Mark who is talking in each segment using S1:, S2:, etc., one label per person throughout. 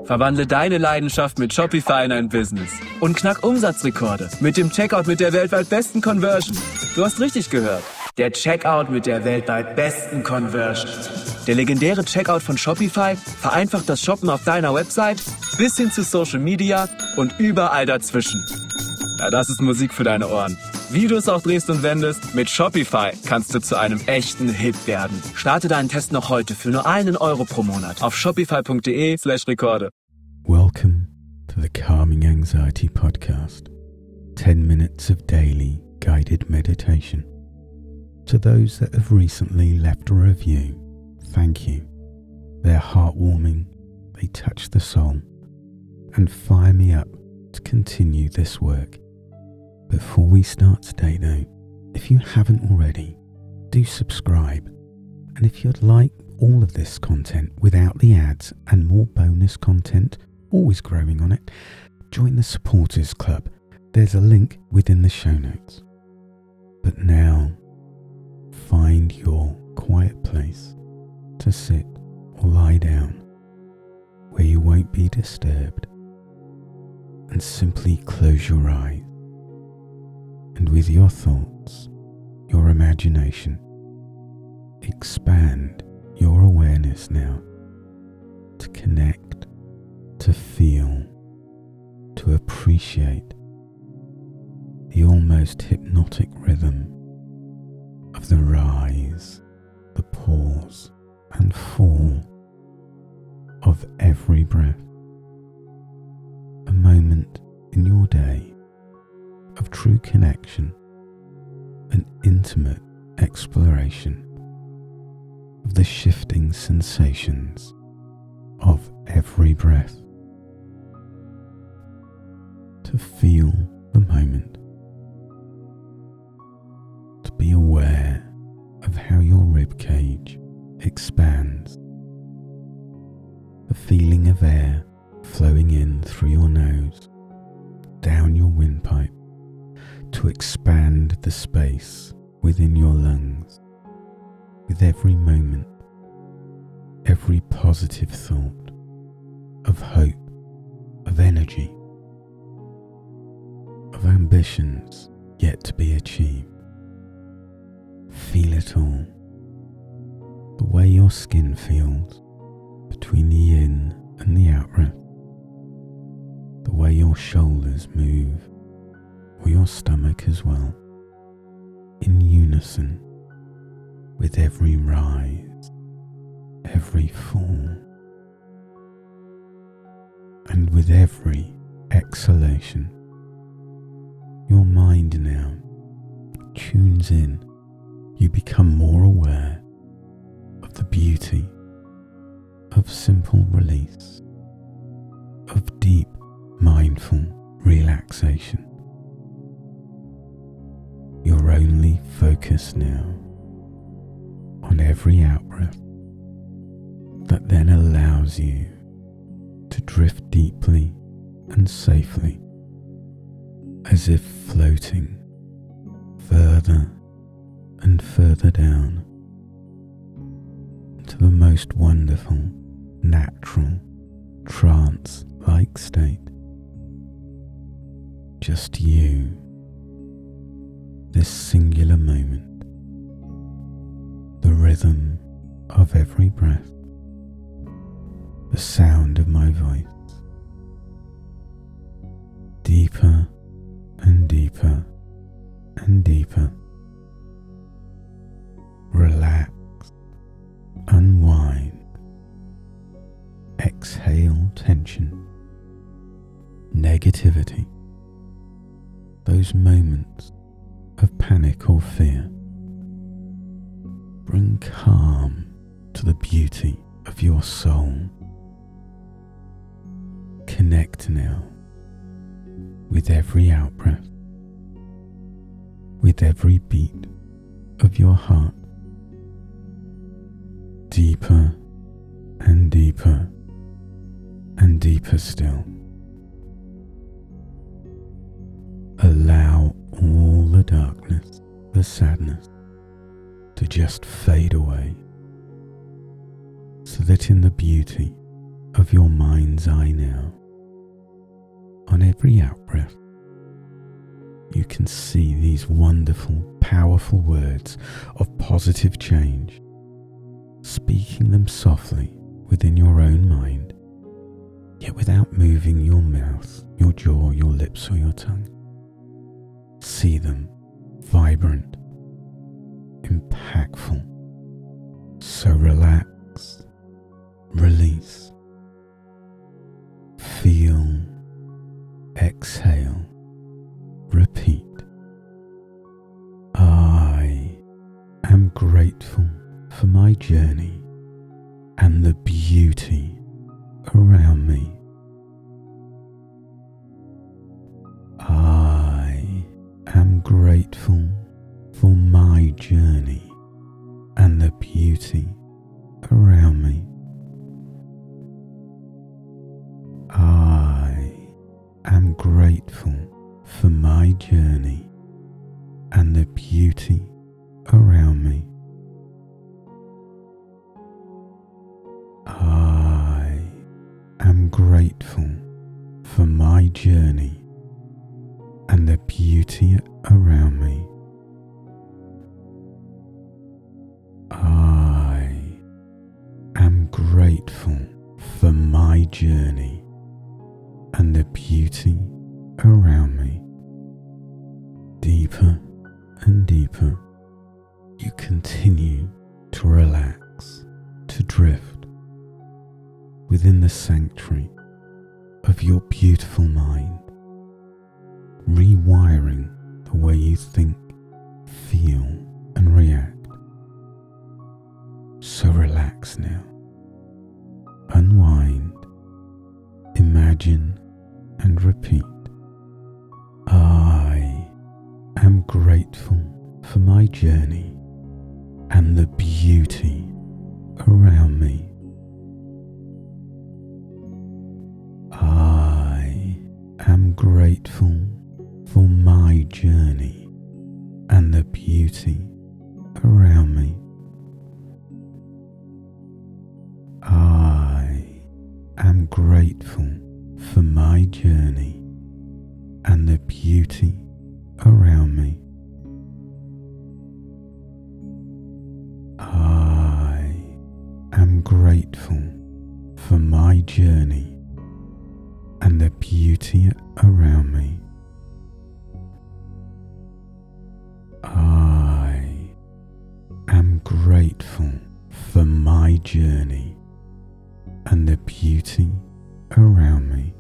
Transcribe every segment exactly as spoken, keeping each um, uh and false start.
S1: Verwandle deine Leidenschaft mit Shopify in ein Business. Und knack Umsatzrekorde mit dem Checkout mit der weltweit besten Conversion. Du hast richtig gehört. Der Checkout mit der weltweit besten Conversion. Der legendäre Checkout von Shopify vereinfacht das Shoppen auf deiner Website bis hin zu Social Media und überall dazwischen. Ja, das ist Musik für deine Ohren. Wie du es auch drehst und wendest, mit Shopify kannst du zu einem echten Hit werden. Starte deinen Test noch heute für nur einen Euro pro Monat auf shopify.de slash Rekorde.
S2: Welcome to the Calming Anxiety Podcast. ten minutes of daily guided meditation. To those that have recently left a review, thank you. They're heartwarming, they touch the soul, and fire me up to continue this work. Before we start today though, if you haven't already, do subscribe. And if you'd like all of this content without the ads and more bonus content, always growing on it, join the Supporters Club. There's a link within the show notes. But now, find your quiet place to sit or lie down where you won't be disturbed, and simply close your eyes. And with your thoughts, your imagination, expand your awareness now to connect, to feel, to appreciate the almost hypnotic rhythm of the rise, the pause and fall of every breath. A moment in your day of true connection and intimate exploration of the shifting sensations of every breath. To feel the moment, to be aware of how your ribcage expands, the feeling of air flowing in through your nose, down your windpipe, to expand the space within your lungs. With every moment, every positive thought of hope, of energy, of ambitions yet to be achieved. Feel it all. The way your skin feels between the in and the out breath. The way your shoulders move, or your stomach as well, in unison with every rise, every fall, and with every exhalation. Your mind now tunes in. You become more aware of the beauty of simple release, of deep mindful relaxation. You're only focused now on every out-breath that then allows you to drift deeply and safely, as if floating further and further down to the most wonderful, natural, trance-like state. Just you, this singular moment, the rhythm of every breath, the sound of my voice, deeper and deeper and deeper. Relax, unwind, exhale tension, negativity, those moments of panic or fear. Bring calm to the beauty of your soul. Connect now with every out-breath, with every beat of your heart. Deeper and deeper and deeper still. Allow all the darkness, the sadness, to just fade away, so that in the beauty of your mind's eye now, every out-breath, you can see these wonderful, powerful words of positive change, speaking them softly within your own mind, yet without moving your mouth, your jaw, your lips, or your tongue. See them vibrant, impactful. So relax, release, feel, exhale, repeat. I am grateful for my journey and the beauty around me. I am grateful for my journey and the beauty around me. I am grateful for my journey and the beauty around me. I am grateful for my journey and the beauty around me. I am grateful for my journey and the beauty around me. Deeper and deeper, you continue to relax, to drift within the sanctuary of your beautiful mind, rewiring the way you think, feel, and react. So relax now. Unwind, imagine, and repeat. I am grateful for my journey and the beauty around me. I am grateful for my journey and the beauty around me. I am grateful for my journey and the beauty around me. I am grateful for my journey and the beauty around me. I am grateful for my journey and the beauty around me.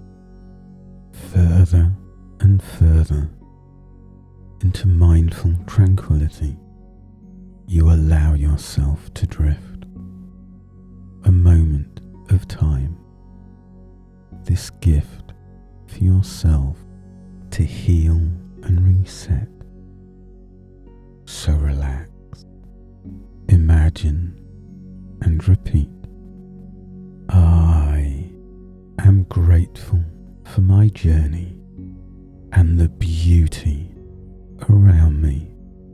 S2: Further and further into mindful tranquility, you allow yourself to drift. A moment of time, this gift for yourself to heal and reset. So relax, imagine, and repeat. I am grateful for my journey and the beauty around me.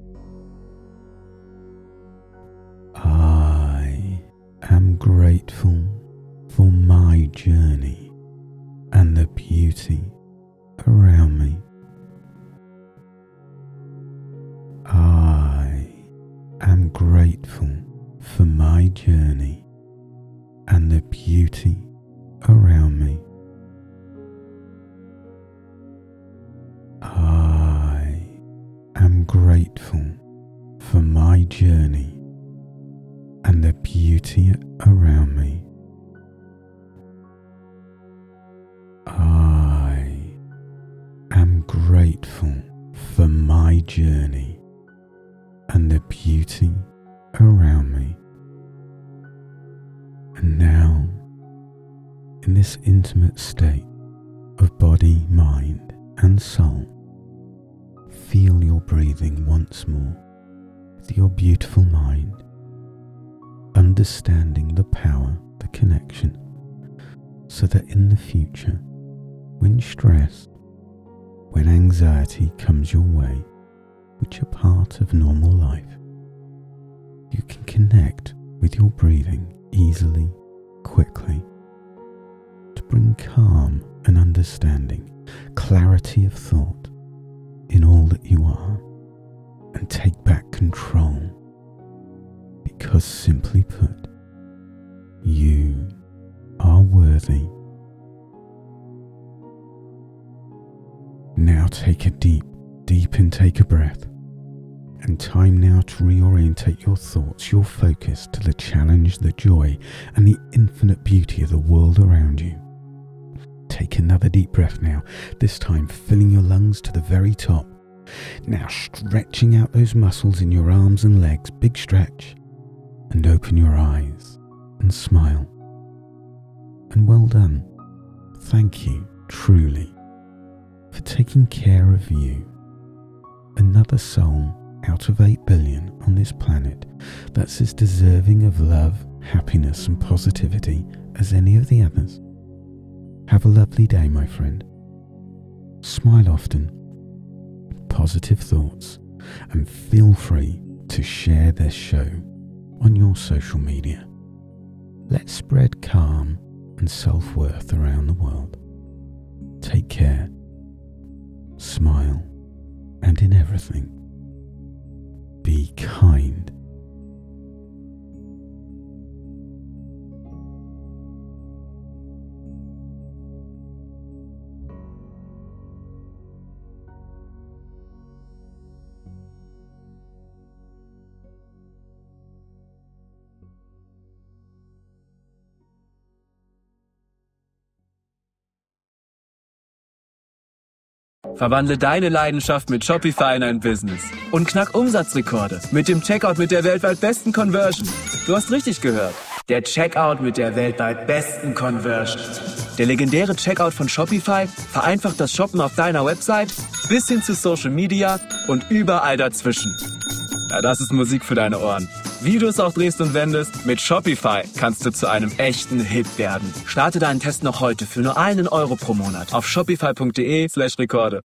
S2: I am grateful for my journey and the beauty around me. I am grateful for my journey and the beauty around me. I am grateful for my journey and the beauty around me. I am grateful for my journey and the beauty around me. And now, in this intimate state of body, mind, and soul, feel your breathing once more with your beautiful mind, understanding the power, the connection, so that in the future, when stress, when anxiety comes your way, which are part of normal life, you can connect with your breathing easily, quickly, to bring calm and understanding, clarity of thought in all that you are, and take back control. Because simply put, you are worthy. Now take a deep, deep intake of breath, and time now to reorientate your thoughts, your focus to the challenge, the joy, and the infinite beauty of the world around you. Take another deep breath now, this time filling your lungs to the very top. Now stretching out those muscles in your arms and legs, big stretch, and open your eyes and smile. And well done. Thank you, truly, for taking care of you. Another soul out of eight billion on this planet that's as deserving of love, happiness and positivity as any of the others. Have a lovely day, my friend. Smile often, positive thoughts, and feel free to share this show on your social media. Let's spread calm and self-worth around the world. Take care, smile, and in everything, be kind.
S1: Verwandle deine Leidenschaft mit Shopify in ein Business und knack Umsatzrekorde mit dem Checkout mit der weltweit besten Conversion. Du hast richtig gehört. Der Checkout mit der weltweit besten Conversion. Der legendäre Checkout von Shopify vereinfacht das Shoppen auf deiner Website bis hin zu Social Media und überall dazwischen. Ja, das ist Musik für deine Ohren. Wie du es auch drehst und wendest, mit Shopify kannst du zu einem echten Hit werden. Starte deinen Test noch heute für nur einen Euro pro Monat auf shopify punkt de slash Rekorde.